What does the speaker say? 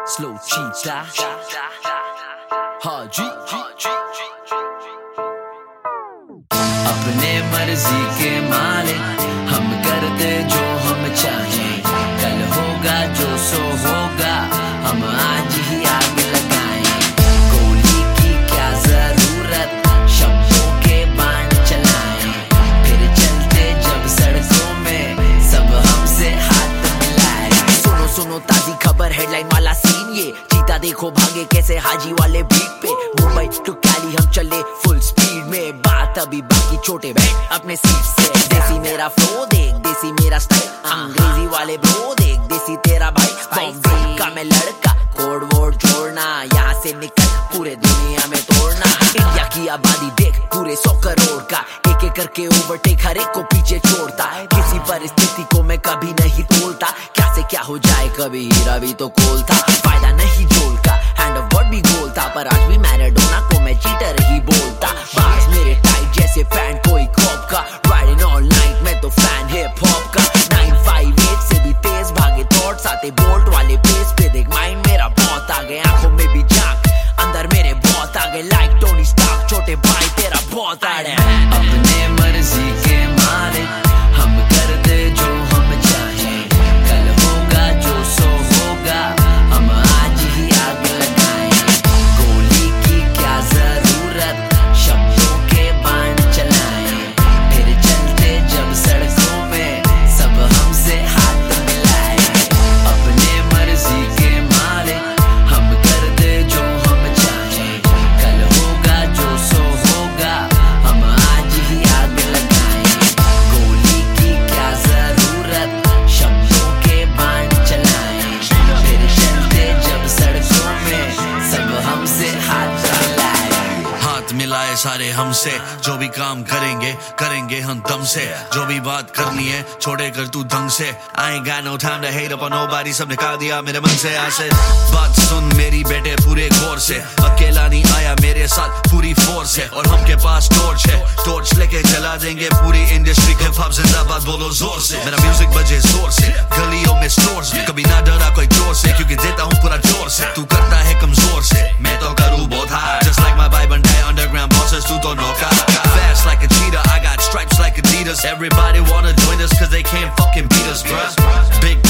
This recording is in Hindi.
Slow cheetah, हाँ जी। अपने मर्जी के मालिक हम करते जो हम चाहें, कल होगा जो सो होगा, हम आज ही आग लगाएं। गोली की क्या जरूरत, शब्दों के बाण चलाएं, फिर चलते जब सड़कों में सब हमसे हाथ मिलाएं। सुनो सुनो ताजी खबर, हेडलाइन वाला सीन ये, चीता देखो भागे कैसे हाजी वाले बीट पे। मुंबई टू कैली हम चले फुल स्पीड में, बात अभी बाकी छोटे बैठ अपने सीट से। देसी मेरा फ्लो देख, देसी मेरा स्टाइल, अंग्रेजी वाले ब्रो देख, देसी तेरा भाई। बॉम्बे का मैं लड़का, कोड वोड छोड़ना, यहाँ से निकल पूरे दुनिया में तोड़ना। इंडिया की आबादी देख पूरे 100 करोड़ का, एक एक करके ओवरटेक हर एक को पीछे छोड़ता। किसी परिस्थिति को मैं कभी नहीं तोलता, क्या से क्या हो जाए कभी हीरा भी तो खोलता। फायदा नहीं जोल का, हैंड ऑफ गॉड भी गोलता, पर आज भी मैराडोना को मैं चीटर ही बोलता। बार्स मेरे टाइट जैसे फैन कोई कॉप का, राइडिंग ऑल नाइट मैं तो फैन हिप हॉप का। 958 से भी तेज भागे थॉट्स आते, बोल्ट वाले पेस पे देख माइंड मेरा बहुत आगे, आंखों में भी झांक अंदर मेरे बहुत आगे। लाइक टोनी स्टार्क छोटे भाई तेरा बहुत आड़े। अपने मर्जी के मालिक हम करते जो हम चाहें, कल होगा जो सो होगा, हम आज ही आग लगाएं। गोली की क्या जरूरत, शब्दों के बाण चलाएं, फिर चलते जब सड़कों में सब हमसे हाथ मिलाएं। अपने मर्जी के मालिक हम करते जो हम चाहें, कल होगा जो सो होगा, हम आज ही आग लगाएं। गोली की क्या जरूरत, शब्दों के बाण चलाएं, फिर चलते जब सड़कों में सब हमसे हाथ मिलाएं। हाथ मिलाए सारे हमसे, जो भी काम करेंगे करेंगे हम दम से। जो भी बात करनी है छोड़े कर तू ढंग से। I ain't got no time to hate up on nobody, सब निकाल दिया मेरे मन से। ऐसे बात सुन मेरी बेटे पूरे गौर से, अकेला नहीं आया मेरे साथ पूरी फोर्स है, और हम के पास टॉर्च है, टॉर्च लेके चला देंगे पूरी इंडस्ट्री को। हिप हॉप जिंदाबाद बोलो जोर से, मेरा म्यूजिक बजे जोर से, गलियों में स्टोर्स में, कभी ना डरा कोई चोर से, क्योंकि देता हूँ पूरा जोर से। तू करता है कमजोर से, मैं तो करूँ बहुत hard, just like my vibe and underground bosses, तू तो नौका। Fast like a cheetah, I got stripes like Adidas. Everybody wanna join us cause they can't fucking beat us, bruh. Big